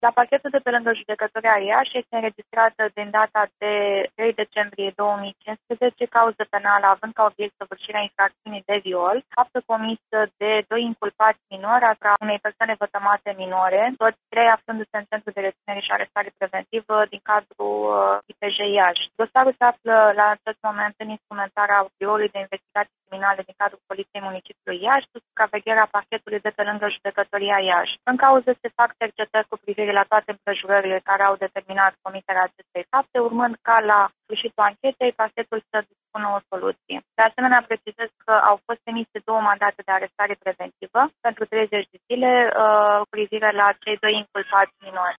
La parchetul de pe lângă judecătoria Iași este înregistrată din data de 3 decembrie 2015 cauză penală având ca obiect săvârșirea infracțiunii de viol, faptă comisă de doi inculpați minori asupra unei persoane vătămate minore, toți trei aflându-se în centru de reținere și arestare preventivă din cadrul IPJ Iași. Dosarul se află la acest moment în instrumentarea Biroului de Investigații Criminale din cadrul Poliției Municipiului Iași, sub supravegherea parchetului de pe lângă judecătoria Iași. În cauză se fac cercetări cu privire la toate împrejurările care au determinat comiterea acestei fapte, urmând ca la sfârșitul anchetei parchetul să dispună o soluție. De asemenea, precizez că au fost emise două mandate de arestare preventivă pentru 30 de zile cu privire la cei doi inculpați minori.